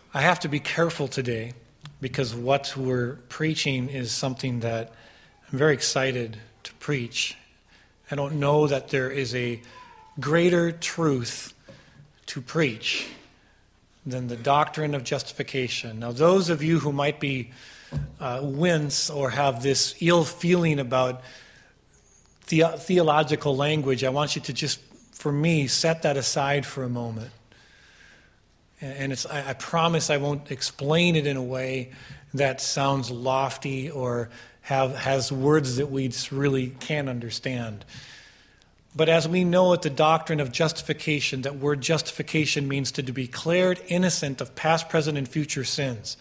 I have to be careful today because what we're preaching is something that I'm very excited to preach. I don't know that there is a greater truth to preach than the doctrine of justification. Now, those of you who might be wince or have this ill feeling about theological language, I want you to just, for me, set that aside for a moment. And I promise I won't explain it in a way that sounds lofty or has words that we just really can't understand. But as we know at the doctrine of justification, that word justification means to be declared innocent of past, present, and future sins.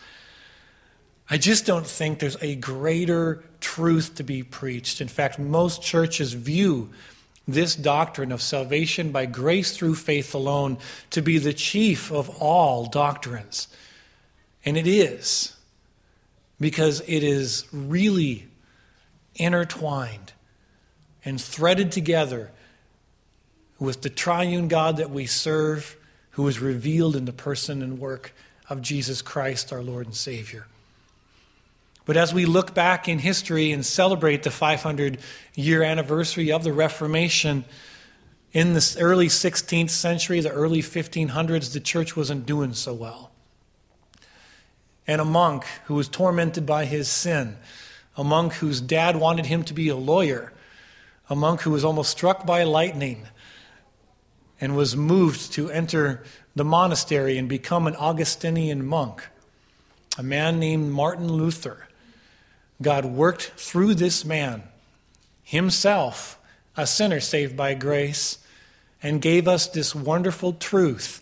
I just don't think there's a greater truth to be preached. In fact, most churches view this doctrine of salvation by grace through faith alone to be the chief of all doctrines. And it is, because it is really intertwined and threaded together with the triune God that we serve, who is revealed in the person and work of Jesus Christ, our Lord and Savior. But as we look back in history and celebrate the 500-year anniversary of the Reformation, in the early 16th century, the early 1500s, the church wasn't doing so well. And a monk who was tormented by his sin, a monk whose dad wanted him to be a lawyer, a monk who was almost struck by lightning and was moved to enter the monastery and become an Augustinian monk, a man named Martin Luther. God worked through this man, himself a sinner saved by grace, and gave us this wonderful truth.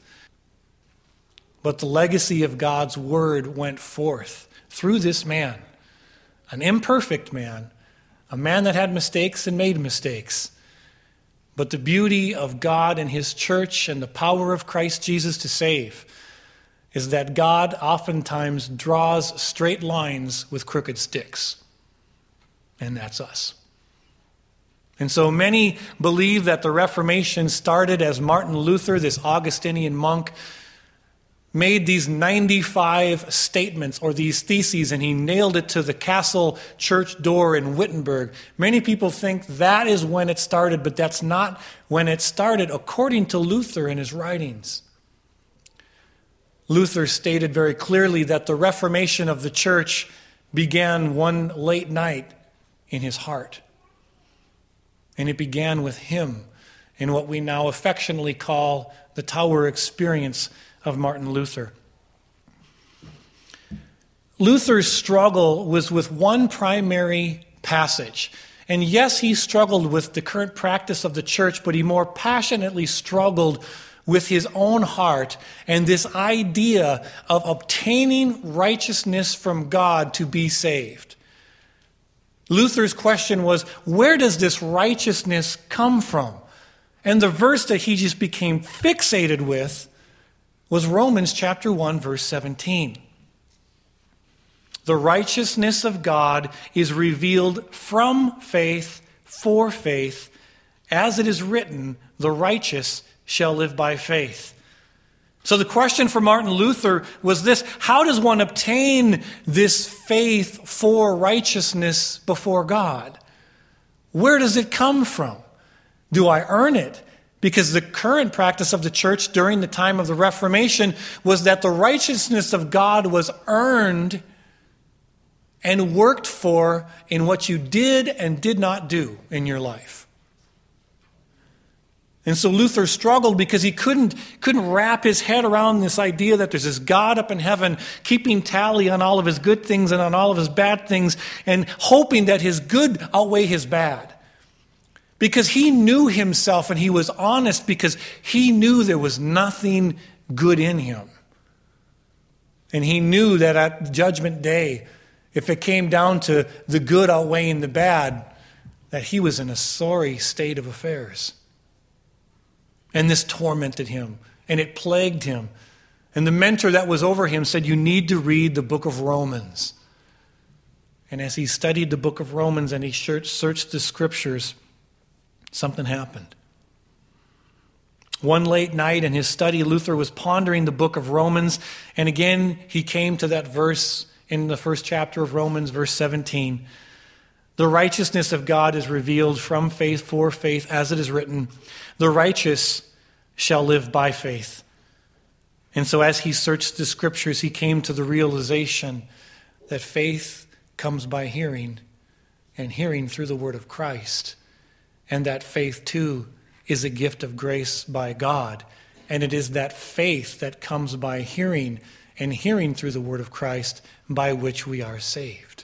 But the legacy of God's word went forth through this man, an imperfect man, a man that had mistakes and made mistakes. But the beauty of God and his church and the power of Christ Jesus to save is that God oftentimes draws straight lines with crooked sticks. And that's us. And so many believe that the Reformation started as Martin Luther, this Augustinian monk, made these 95 statements or these theses, and he nailed it to the castle church door in Wittenberg. Many people think that is when it started, but that's not when it started, according to Luther in his writings. Luther stated very clearly that the Reformation of the church began one late night in his heart. And it began with him in what we now affectionately call the Tower experience of Martin Luther. Luther's struggle was with one primary passage. And yes, he struggled with the current practice of the church, but he more passionately struggled with his own heart and this idea of obtaining righteousness from God to be saved. Luther's question was, where does this righteousness come from? And the verse that he just became fixated with was Romans chapter 1, verse 17. The righteousness of God is revealed from faith for faith, as it is written, the righteous shall live by faith. So the question for Martin Luther was this: how does one obtain this faith for righteousness before God? Where does it come from? Do I earn it? Because the current practice of the church during the time of the Reformation was that the righteousness of God was earned and worked for in what you did and did not do in your life. And so Luther struggled because he couldn't wrap his head around this idea that there's this God up in heaven keeping tally on all of his good things and on all of his bad things and hoping that his good outweigh his bad. Because he knew himself and he was honest because he knew there was nothing good in him. And he knew that at Judgment Day, if it came down to the good outweighing the bad, that he was in a sorry state of affairs. And this tormented him, and it plagued him. And the mentor that was over him said, you need to read the book of Romans. And as he studied the book of Romans and he searched the scriptures, something happened. One late night in his study, Luther was pondering the book of Romans, and again he came to that verse in the first chapter of Romans, verse 17. The righteousness of God is revealed from faith for faith, as it is written, the righteous shall live by faith. And so as he searched the scriptures, he came to the realization that faith comes by hearing, and hearing through the word of Christ. And that faith, too, is a gift of grace by God. And it is that faith that comes by hearing, and hearing through the word of Christ, by which we are saved.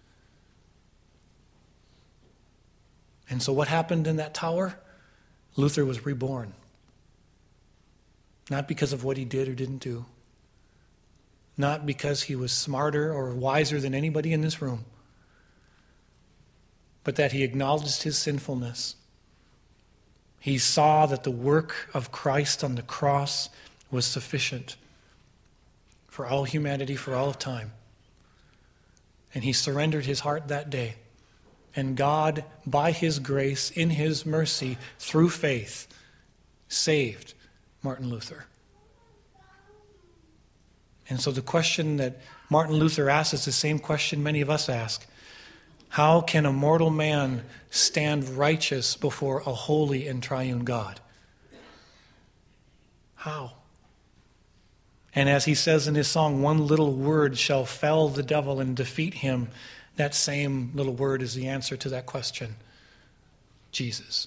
And so what happened in that tower? Luther was reborn. Not because of what he did or didn't do. Not because he was smarter or wiser than anybody in this room. But that he acknowledged his sinfulness. He saw that the work of Christ on the cross was sufficient for all humanity, for all of time. And he surrendered his heart that day. And God, by his grace, in his mercy, through faith, saved Martin Luther. And so the question that Martin Luther asked is the same question many of us ask. How can a mortal man stand righteous before a holy and triune God? How? And as he says in his song, one little word shall fell the devil and defeat him. That same little word is the answer to that question. Jesus.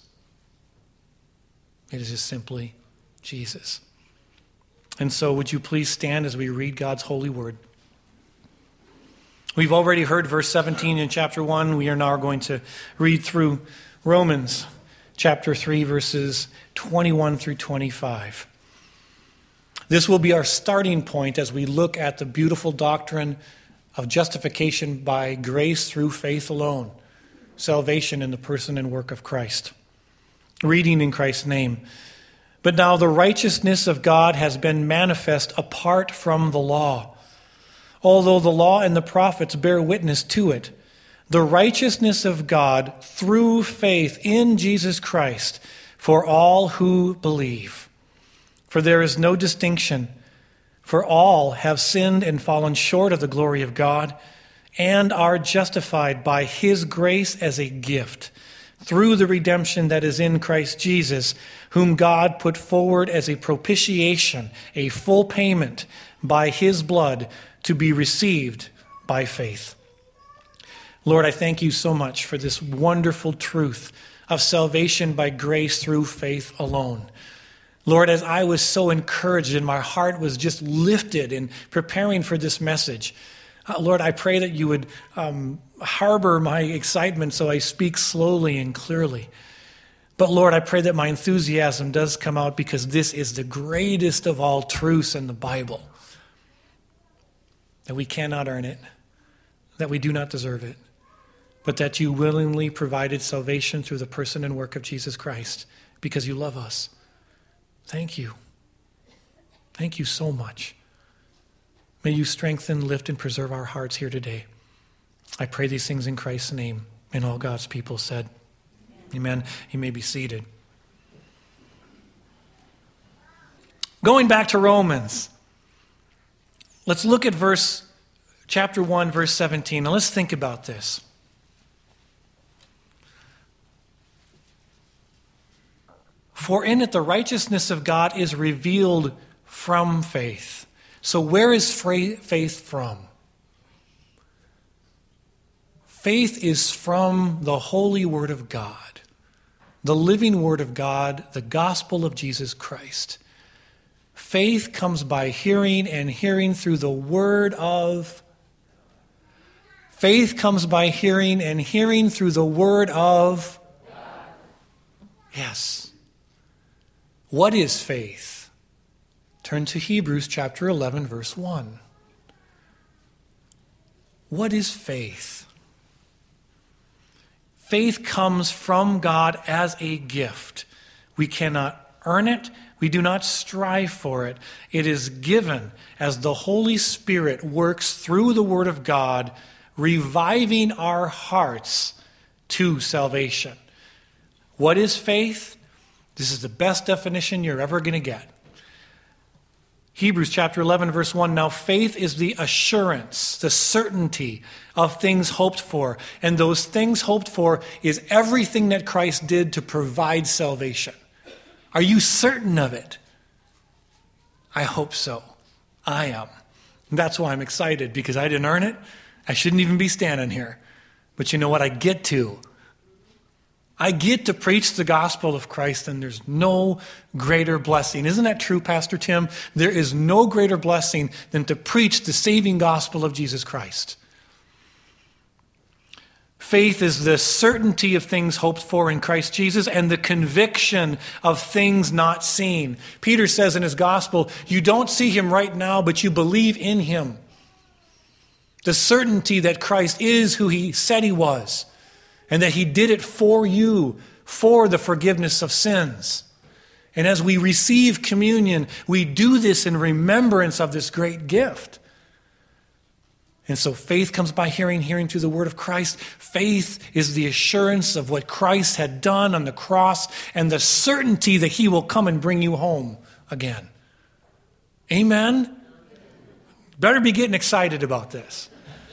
It is just simply Jesus. And so would you please stand as we read God's holy word. We've already heard verse 17 in chapter 1. We are now going to read through Romans chapter 3, verses 21 through 25. This will be our starting point as we look at the beautiful doctrine of justification by grace through faith alone, salvation in the person and work of Christ. Reading in Christ's name. But now the righteousness of God has been manifest apart from the law. Although the law and the prophets bear witness to it, the righteousness of God through faith in Jesus Christ for all who believe. For there is no distinction, for all have sinned and fallen short of the glory of God, and are justified by his grace as a gift, through the redemption that is in Christ Jesus, whom God put forward as a propitiation, a full payment by his blood, to be received by faith. Lord, I thank you so much for this wonderful truth of salvation by grace through faith alone. Lord, as I was so encouraged and my heart was just lifted in preparing for this message, Lord, I pray that you would harbor my excitement so I speak slowly and clearly. But Lord, I pray that my enthusiasm does come out because this is the greatest of all truths in the Bible. That we cannot earn it, that we do not deserve it, but that you willingly provided salvation through the person and work of Jesus Christ because you love us. Thank you. Thank you so much. May you strengthen, lift, and preserve our hearts here today. I pray these things in Christ's name. And all God's people said, Amen. You may be seated. Going back to Romans, let's look at chapter 1, verse 17. Now let's think about this. For in it the righteousness of God is revealed from faith. So where is faith from? Faith is from the holy word of God, the living word of God, the gospel of Jesus Christ. Faith comes by hearing, and hearing through the word of... Faith comes by hearing, and hearing through the word of... Yes. What is faith? Turn to Hebrews chapter 11, verse 1. What is faith? Faith comes from God as a gift. We cannot earn it. We do not strive for it. It is given as the Holy Spirit works through the Word of God, reviving our hearts to salvation. What is faith? This is the best definition you're ever going to get. Hebrews chapter 11, verse 1, now faith is the assurance, the certainty of things hoped for. And those things hoped for is everything that Christ did to provide salvation. Are you certain of it? I hope so. I am. And that's why I'm excited, because I didn't earn it. I shouldn't even be standing here. But you know what? I get to. I get to preach the gospel of Christ, and there's no greater blessing. Isn't that true, Pastor Tim? There is no greater blessing than to preach the saving gospel of Jesus Christ. Faith is the certainty of things hoped for in Christ Jesus and the conviction of things not seen. Peter says in his gospel, you don't see him right now, but you believe in him. The certainty that Christ is who he said he was, and that he did it for you, for the forgiveness of sins. And as we receive communion, we do this in remembrance of this great gift. And so faith comes by hearing, hearing through the word of Christ. Faith is the assurance of what Christ had done on the cross and the certainty that he will come and bring you home again. Amen? Better be getting excited about this.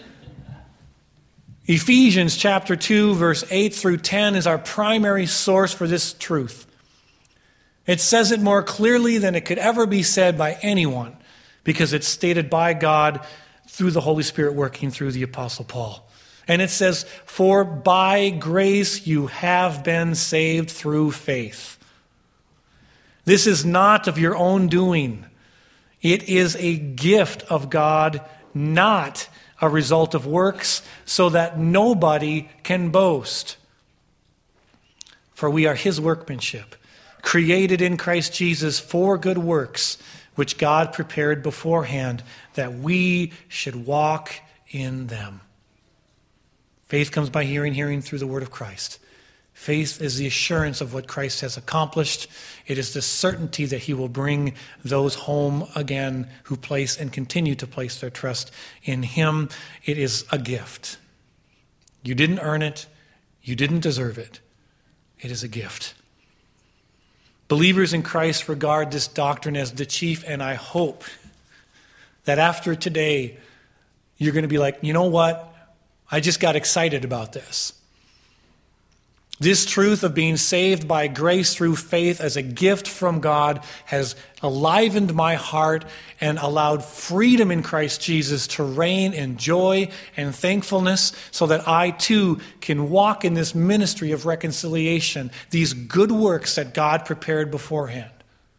Ephesians chapter 2, verse 8 through 10 is our primary source for this truth. It says it more clearly than it could ever be said by anyone, because it's stated by God through the Holy Spirit working through the Apostle Paul. And it says, for by grace you have been saved through faith. This is not of your own doing. It is a gift of God, not a result of works, so that nobody can boast. For we are his workmanship, created in Christ Jesus for good works, which God prepared beforehand that we should walk in them. Faith comes by hearing, hearing through the word of Christ. Faith is the assurance of what Christ has accomplished. It is the certainty that he will bring those home again who place and continue to place their trust in him. It is a gift. You didn't earn it. You didn't deserve it. It is a gift. Believers in Christ regard this doctrine as the chief, and I hope that after today, you're going to be like, you know what? I just got excited about this. This truth of being saved by grace through faith as a gift from God has enlivened my heart and allowed freedom in Christ Jesus to reign in joy and thankfulness, so that I too can walk in this ministry of reconciliation, these good works that God prepared beforehand.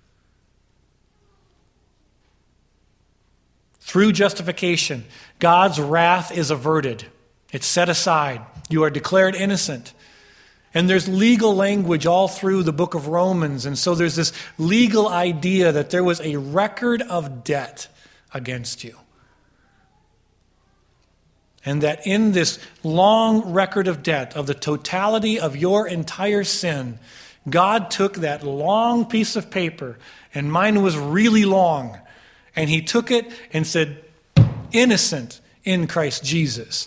Through justification, God's wrath is averted. It's set aside. You are declared innocent. And there's legal language all through the book of Romans. And so there's this legal idea that there was a record of debt against you. And that in this long record of debt, of the totality of your entire sin, God took that long piece of paper, and mine was really long, and he took it and said, innocent in Christ Jesus.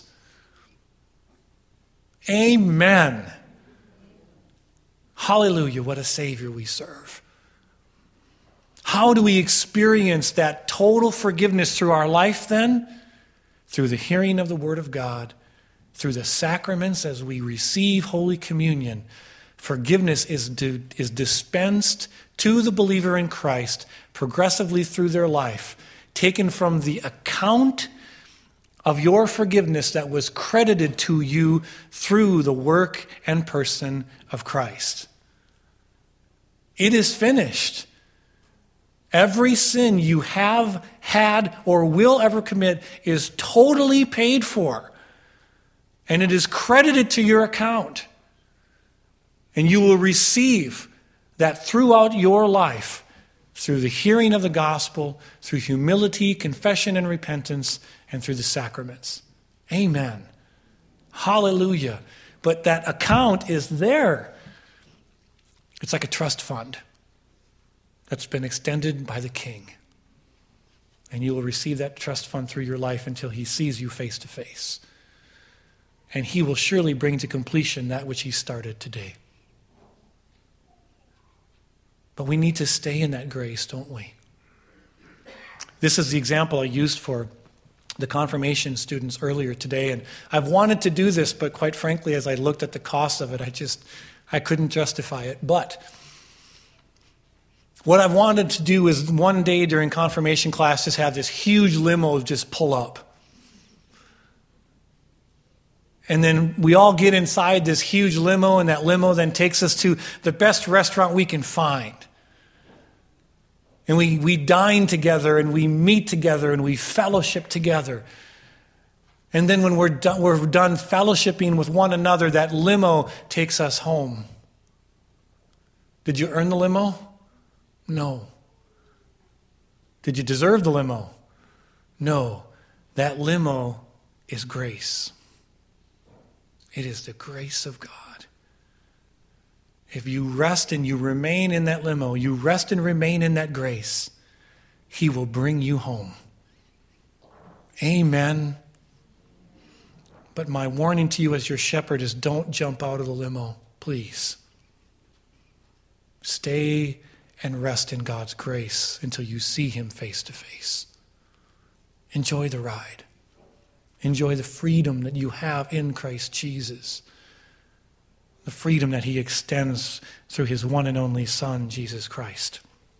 Amen. Hallelujah, what a Savior we serve. How do we experience that total forgiveness through our life then? Through the hearing of the Word of God, through the sacraments as we receive Holy Communion. Forgiveness is dispensed to the believer in Christ progressively through their life, taken from the account of your forgiveness that was credited to you through the work and person of Christ. It is finished. Every sin you have had or will ever commit is totally paid for, and it is credited to your account. And you will receive that throughout your life through the hearing of the gospel, through humility, confession, and repentance, and through the sacraments. Amen. Hallelujah. But that account is there. It's like a trust fund that's been extended by the King. And you will receive that trust fund through your life until he sees you face to face. And he will surely bring to completion that which he started today. But we need to stay in that grace, don't we? This is the example I used for the confirmation students earlier today. And I've wanted to do this, but quite frankly, as I looked at the cost of it, I couldn't justify it. But what I've wanted to do is one day during confirmation class just have this huge limo just pull up. And then we all get inside this huge limo, and that limo then takes us to the best restaurant we can find. And we dine together, and we meet together, and we fellowship together. And then when we're done fellowshipping with one another, that limo takes us home. Did you earn the limo? No. Did you deserve the limo? No. That limo is grace. It is the grace of God. If you rest and you remain in that limo, you rest and remain in that grace, He will bring you home. Amen. But my warning to you as your shepherd is don't jump out of the limo, please. Stay and rest in God's grace until you see Him face to face. Enjoy the ride. Enjoy the freedom that you have in Christ Jesus. The freedom that He extends through His one and only Son, Jesus Christ.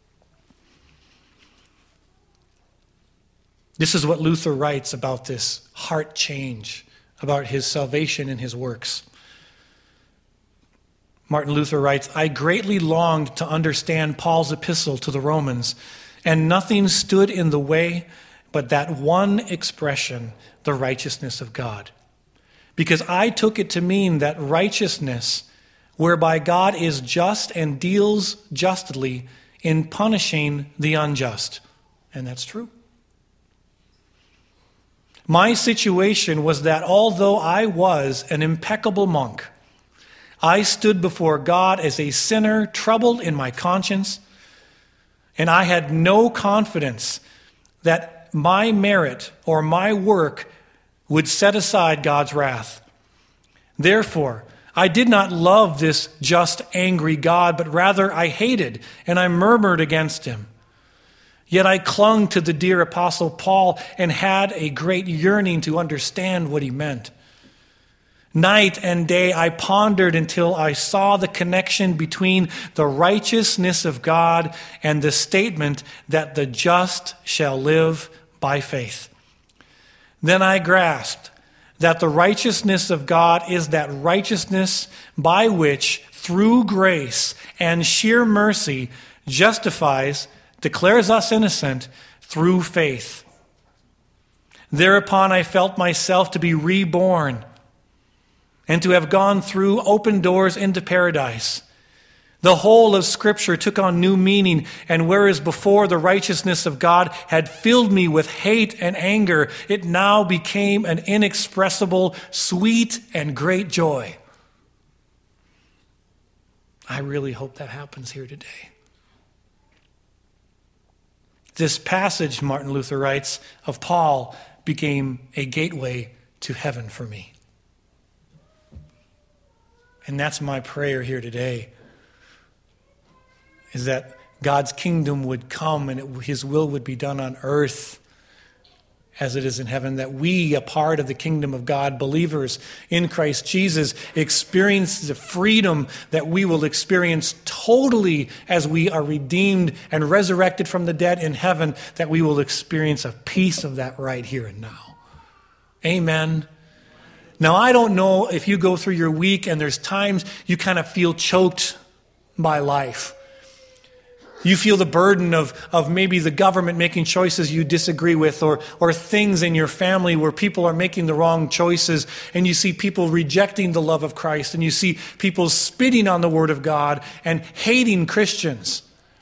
This is what Luther writes about this heart change, about his salvation and his works. Martin Luther writes, I greatly longed to understand Paul's epistle to the Romans, and nothing stood in the way but that one expression, the righteousness of God. Because I took it to mean that righteousness, whereby God is just and deals justly in punishing the unjust. And that's true. My situation was that although I was an impeccable monk, I stood before God as a sinner troubled in my conscience, and I had no confidence that my merit or my work would set aside God's wrath. Therefore, I did not love this just, angry God, but rather I hated and I murmured against Him. Yet I clung to the dear Apostle Paul and had a great yearning to understand what he meant. Night and day I pondered until I saw the connection between the righteousness of God and the statement that the just shall live by faith. Then I grasped that the righteousness of God is that righteousness by which, through grace and sheer mercy, justifies, declares us innocent through faith. Thereupon I felt myself to be reborn and to have gone through open doors into paradise. The whole of Scripture took on new meaning, and whereas before the righteousness of God had filled me with hate and anger, it now became an inexpressible, sweet, and great joy. I really hope that happens here today. This passage, Martin Luther writes, of Paul became a gateway to heaven for me. And that's my prayer here today, is that God's kingdom would come and His will would be done on earth as it is in heaven, that we, a part of the kingdom of God, believers in Christ Jesus, experience the freedom that we will experience totally as we are redeemed and resurrected from the dead in heaven, that we will experience a piece of that right here and now. Amen. Now, I don't know if you go through your week and there's times you kind of feel choked by life. You feel the burden of maybe the government making choices you disagree with, or things in your family where people are making the wrong choices, and you see people rejecting the love of Christ, and you see people spitting on the Word of God and hating Christians.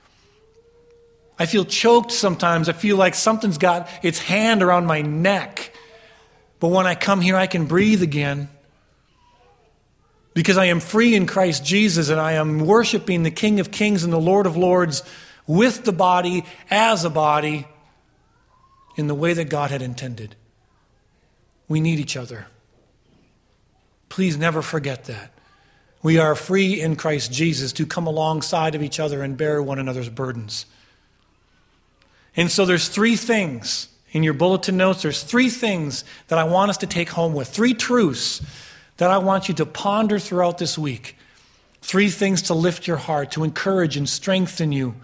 I feel choked sometimes. I feel like something's got its hand around my neck. But when I come here, I can breathe again. Because I am free in Christ Jesus, and I am worshiping the King of Kings and the Lord of Lords with the body, as a body, in the way that God had intended. We need each other. Please never forget that. We are free in Christ Jesus to come alongside of each other and bear one another's burdens. And so there's three things in your bulletin notes. There's three things that I want us to take home with. Three truths that I want you to ponder throughout this week. Three things to lift your heart, to encourage and strengthen you.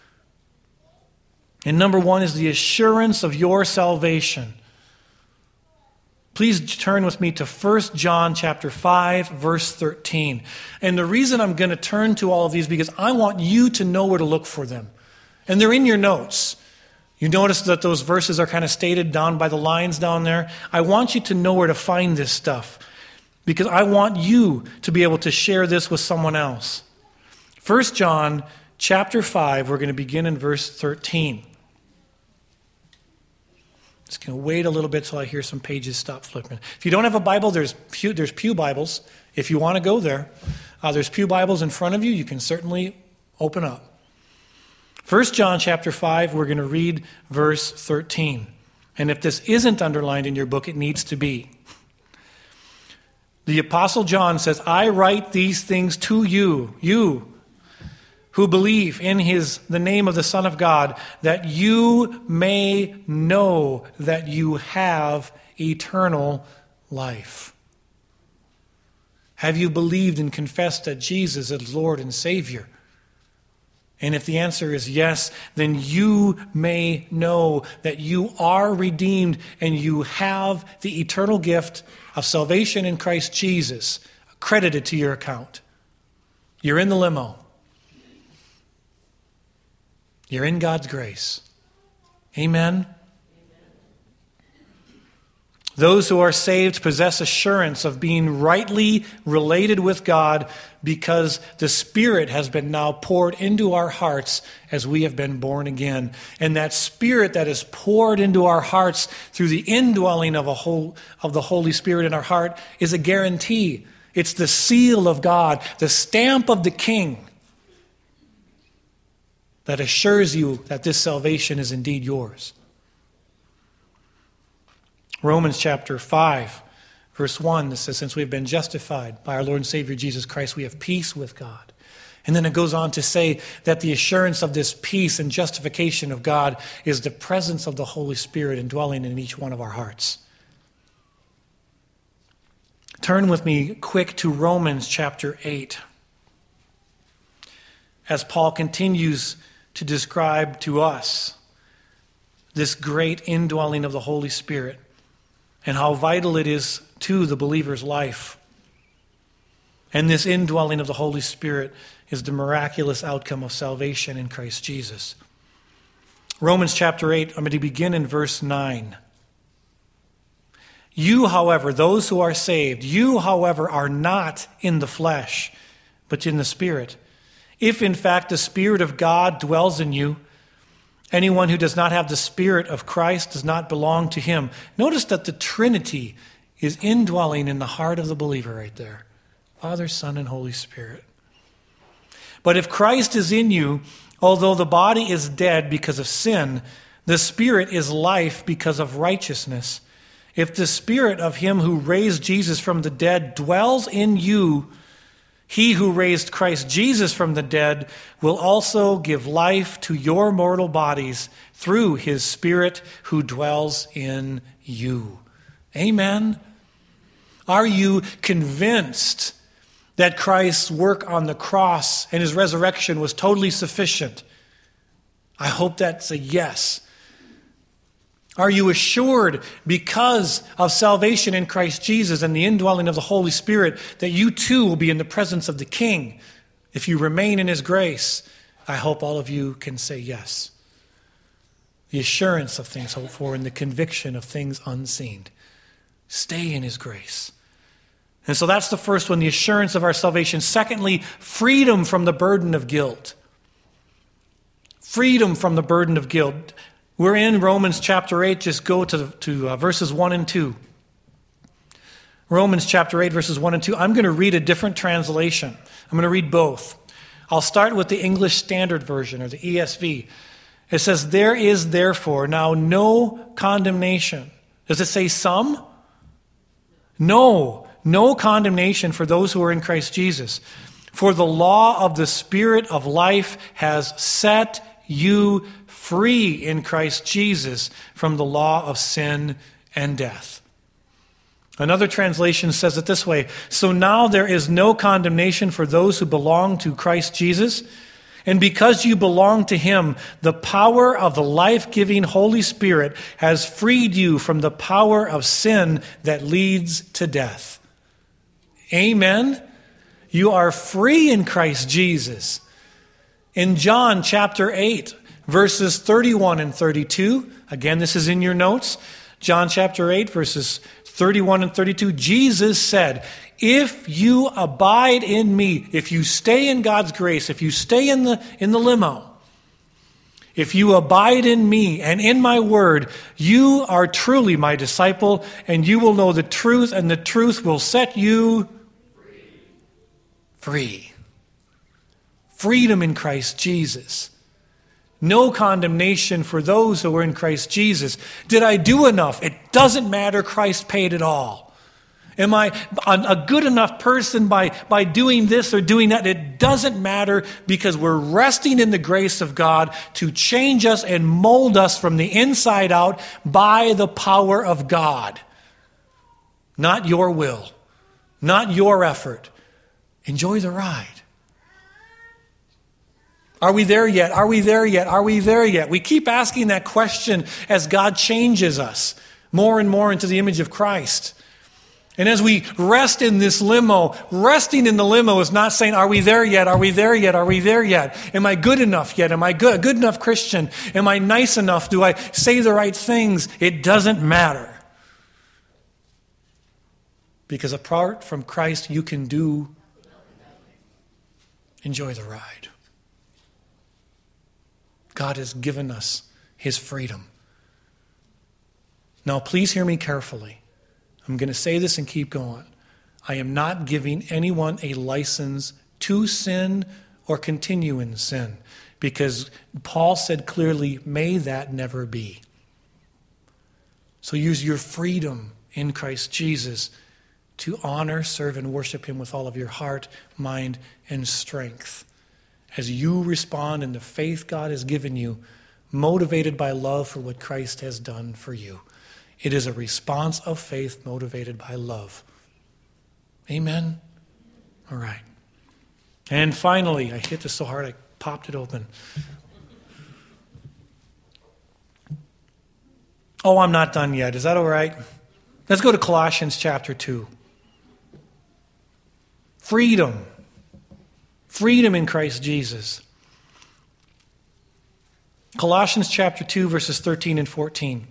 And number one is the assurance of your salvation. Please turn with me to 1 John chapter 5, verse 13. And the reason I'm going to turn to all of these because I want you to know where to look for them. And they're in your notes. You notice that those verses are kind of stated down by the lines down there. I want you to know where to find this stuff because I want you to be able to share this with someone else. 1 John chapter 5, we're going to begin in verse 13. Just going to wait a little bit till I hear some pages stop flipping. If you don't have a Bible, there's Pew Bibles. If you want to go there, there's Pew Bibles in front of you. You can certainly open up. 1 John chapter 5, we're going to read verse 13. And if this isn't underlined in your book, it needs to be. The Apostle John says, I write these things to you who believe in the name of the Son of God, that you may know that you have eternal life. Have you believed and confessed that Jesus is Lord and Savior? And if the answer is yes, then you may know that you are redeemed and you have the eternal gift of salvation in Christ Jesus credited to your account. You're in the limo. You're in God's grace. Amen? Those who are saved possess assurance of being rightly related with God because the Spirit has been now poured into our hearts as we have been born again. And that Spirit that is poured into our hearts through the indwelling of the Holy Spirit in our heart is a guarantee. It's the seal of God, the stamp of the King that assures you that this salvation is indeed yours. Romans chapter 5, verse 1, this says, since we've been justified by our Lord and Savior Jesus Christ, we have peace with God. And then it goes on to say that the assurance of this peace and justification of God is the presence of the Holy Spirit indwelling in each one of our hearts. Turn with me quick to Romans chapter 8. As Paul continues to describe to us this great indwelling of the Holy Spirit and how vital it is to the believer's life. And this indwelling of the Holy Spirit is the miraculous outcome of salvation in Christ Jesus. Romans chapter 8, I'm going to begin in verse 9. You, however, those who are saved, you, however, are not in the flesh, but in the Spirit. If, in fact, the Spirit of God dwells in you, anyone who does not have the Spirit of Christ does not belong to him. Notice that the Trinity is indwelling in the heart of the believer right there. Father, Son, and Holy Spirit. But if Christ is in you, although the body is dead because of sin, the Spirit is life because of righteousness. If the Spirit of him who raised Jesus from the dead dwells in you, he who raised Christ Jesus from the dead will also give life to your mortal bodies through his Spirit who dwells in you. Amen? Are you convinced that Christ's work on the cross and his resurrection was totally sufficient? I hope that's a yes. Are you assured because of salvation in Christ Jesus and the indwelling of the Holy Spirit that you too will be in the presence of the King if you remain in his grace? I hope all of you can say yes. The assurance of things hoped for and the conviction of things unseen. Stay in his grace. And so that's the first one, the assurance of our salvation. Secondly, freedom from the burden of guilt. Freedom from the burden of guilt. We're in Romans chapter 8. Just go to verses 1 and 2. Romans chapter 8, verses 1 and 2. I'm going to read a different translation. I'm going to read both. I'll start with the English Standard Version, or the ESV. It says, there is therefore now no condemnation. Does it say some? No, no condemnation for those who are in Christ Jesus. For the law of the Spirit of life has set you free in Christ Jesus from the law of sin and death. Another translation says it this way: so now there is no condemnation for those who belong to Christ Jesus. And because you belong to him, the power of the life-giving Holy Spirit has freed you from the power of sin that leads to death. Amen? You are free in Christ Jesus. In John chapter 8, verses 31 and 32, again, this is in your notes, John chapter 8, verses 31 and 32, Jesus said, if you abide in me, if you stay in God's grace, if you stay in the limo, if you abide in me and in my word, you are truly my disciple, and you will know the truth, and the truth will set you free. Freedom in Christ Jesus. No condemnation for those who are in Christ Jesus. Did I do enough? It doesn't matter. Christ paid it all. Am I a good enough person by doing this or doing that? It doesn't matter, because we're resting in the grace of God to change us and mold us from the inside out by the power of God. Not your will, not your effort. Enjoy the ride. Are we there yet? Are we there yet? Are we there yet? We keep asking that question as God changes us more and more into the image of Christ. And as we rest in this limo, resting in the limo is not saying, are we there yet? Are we there yet? Are we there yet? Am I good enough yet? Am I good enough Christian? Am I nice enough? Do I say the right things? It doesn't matter. Because apart from Christ, you can enjoy the ride. God has given us his freedom. Now, please hear me carefully. I'm going to say this and keep going. I am not giving anyone a license to sin or continue in sin, because Paul said clearly, may that never be. So use your freedom in Christ Jesus to honor, serve, and worship him with all of your heart, mind, and strength. As you respond in the faith God has given you, motivated by love for what Christ has done for you. It is a response of faith motivated by love. Amen? All right. And finally, I hit this so hard I popped it open. Oh, I'm not done yet. Is that all right? Let's go to Colossians chapter 2. Freedom. Freedom in Christ Jesus. Colossians chapter 2, verses 13 and 14.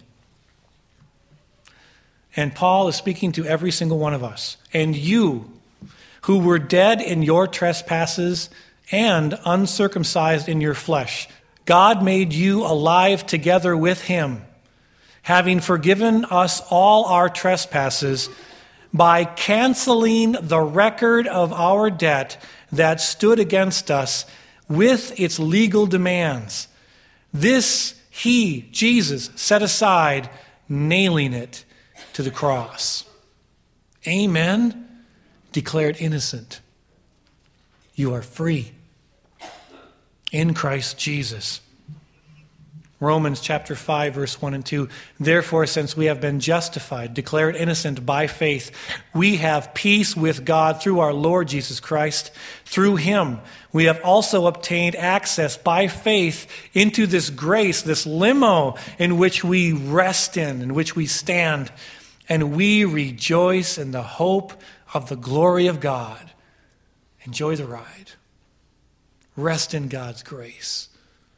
And Paul is speaking to every single one of us. And you, who were dead in your trespasses and uncircumcised in your flesh, God made you alive together with him, having forgiven us all our trespasses by canceling the record of our debt that stood against us with its legal demands. This he, Jesus, set aside, nailing it to the cross. Amen. Declared innocent. You are free in Christ Jesus. Romans chapter 5, verse 1 and 2. Therefore, since we have been justified, declared innocent by faith, we have peace with God through our Lord Jesus Christ. Through him, we have also obtained access by faith into this grace, this limo in which we rest in which we stand. And we rejoice in the hope of the glory of God. Enjoy the ride. Rest in God's grace.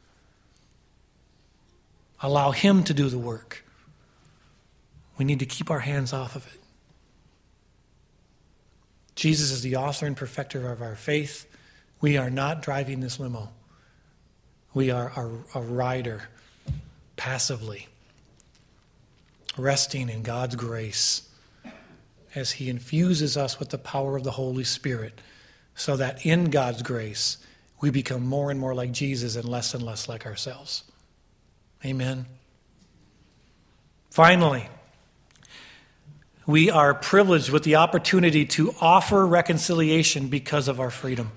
Allow him to do the work. We need to keep our hands off of it. Jesus is the author and perfecter of our faith. We are not driving this limo. We are a rider passively, resting in God's grace as he infuses us with the power of the Holy Spirit, so that in God's grace we become more and more like Jesus and less like ourselves. Amen. Finally, We are privileged with the opportunity to offer reconciliation because of our freedom.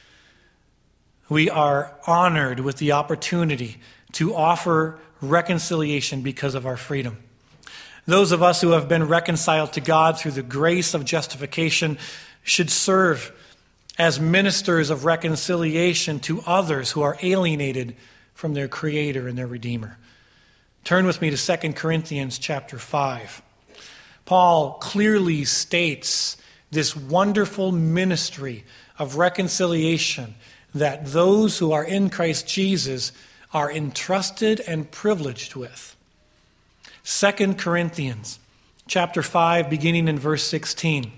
We are honored with the opportunity to offer reconciliation because of our freedom. Those of us who have been reconciled to God through the grace of justification should serve as ministers of reconciliation to others who are alienated from their Creator and their Redeemer. Turn with me to 2 Corinthians chapter 5. Paul clearly states this wonderful ministry of reconciliation that those who are in Christ Jesus are entrusted and privileged with. 2 Corinthians chapter 5, beginning in verse 16.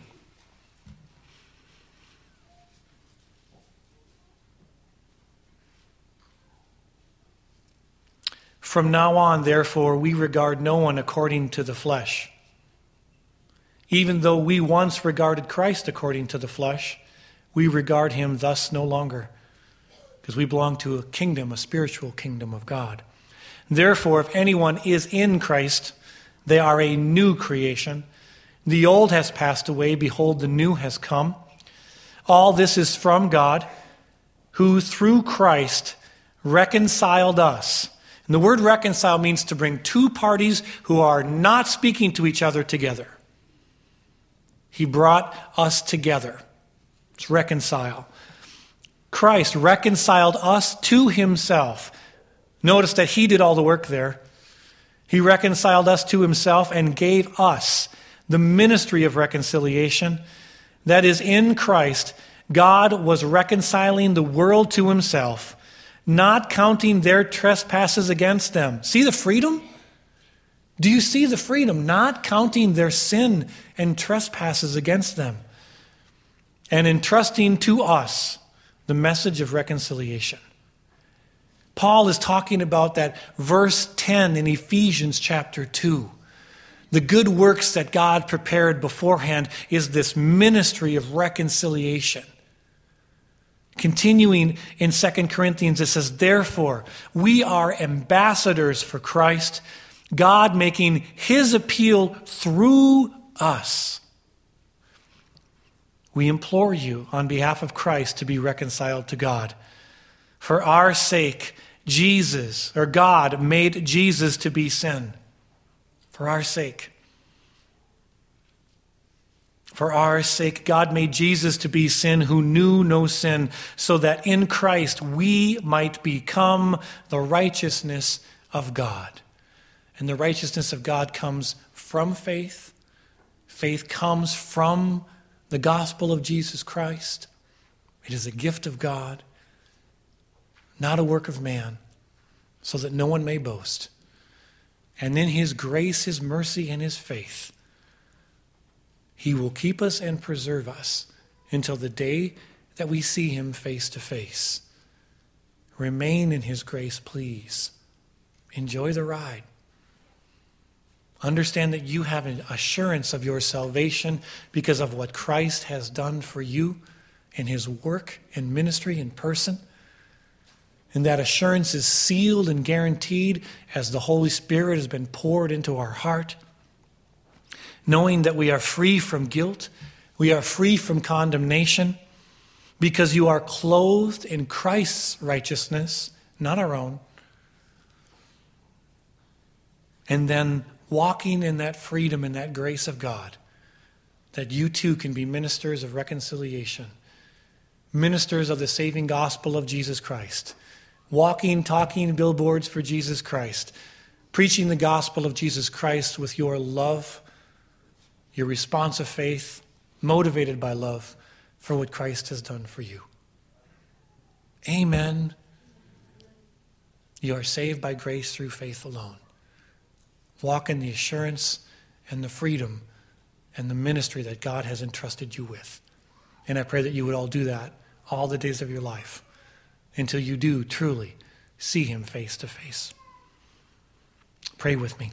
From now on, therefore, we regard no one according to the flesh. Even though we once regarded Christ according to the flesh, we regard him thus no longer, because we belong to a kingdom, a spiritual kingdom of God. Therefore, if anyone is in Christ, they are a new creation. The old has passed away, behold, the new has come. All this is from God, who through Christ reconciled us. And the word reconcile means to bring two parties who are not speaking to each other together. He brought us together. It's reconcile. Christ reconciled us to himself. Notice that he did all the work there. He reconciled us to himself and gave us the ministry of reconciliation. That is, in Christ, God was reconciling the world to himself, not counting their trespasses against them. See the freedom? Do you see the freedom? Not counting their sin and trespasses against them, and entrusting to us the message of reconciliation. Paul is talking about that verse 10 in Ephesians chapter 2. The good works that God prepared beforehand is this ministry of reconciliation. Continuing in 2 Corinthians, it says, therefore, we are ambassadors for Christ, God making his appeal through us. We implore you on behalf of Christ to be reconciled to God. For our sake, God made Jesus to be sin. For our sake. For our sake, God made Jesus to be sin who knew no sin, so that in Christ we might become the righteousness of God. And the righteousness of God comes from faith. Faith comes from the gospel of Jesus Christ. It is a gift of God, not a work of man, so that no one may boast. And in his grace, his mercy, and his faith, he will keep us and preserve us until the day that we see him face to face. Remain in his grace, please. Enjoy the ride. Understand that you have an assurance of your salvation because of what Christ has done for you in his work and ministry in person. And that assurance is sealed and guaranteed as the Holy Spirit has been poured into our heart. Knowing that we are free from guilt, we are free from condemnation, because you are clothed in Christ's righteousness, not our own. And then walking in that freedom and that grace of God, that you too can be ministers of reconciliation, ministers of the saving gospel of Jesus Christ, walking, talking billboards for Jesus Christ, preaching the gospel of Jesus Christ with your love, your response of faith, motivated by love for what Christ has done for you. Amen. You are saved by grace through faith alone. Walk in the assurance and the freedom and the ministry that God has entrusted you with. And I pray that you would all do that all the days of your life until you do truly see him face to face. Pray with me.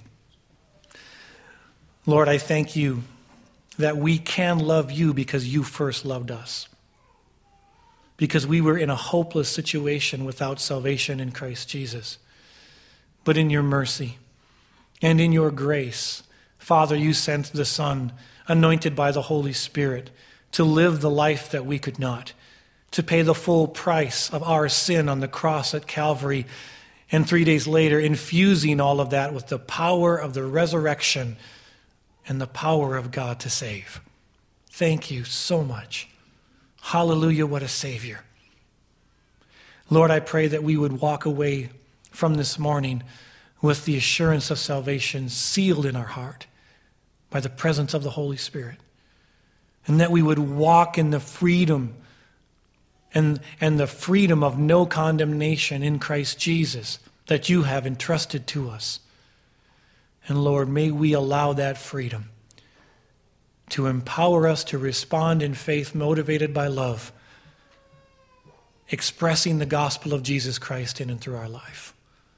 Lord, I thank you that we can love you because you first loved us. Because we were in a hopeless situation without salvation in Christ Jesus. But in your mercy and in your grace, Father, you sent the Son anointed by the Holy Spirit to live the life that we could not, to pay the full price of our sin on the cross at Calvary, and 3 days later infusing all of that with the power of the resurrection and the power of God to save. Thank you so much. Hallelujah, what a Savior. Lord, I pray that we would walk away from this morning with the assurance of salvation sealed in our heart by the presence of the Holy Spirit, and that we would walk in the freedom and the freedom of no condemnation in Christ Jesus that you have entrusted to us. And Lord, may we allow that freedom to empower us to respond in faith motivated by love, expressing the gospel of Jesus Christ in and through our life.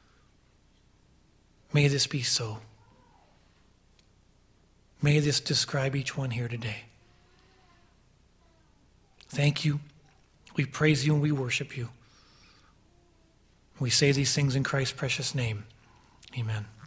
May this be so. May this describe each one here today. Thank you. We praise you and we worship you. We say these things in Christ's precious name. Amen.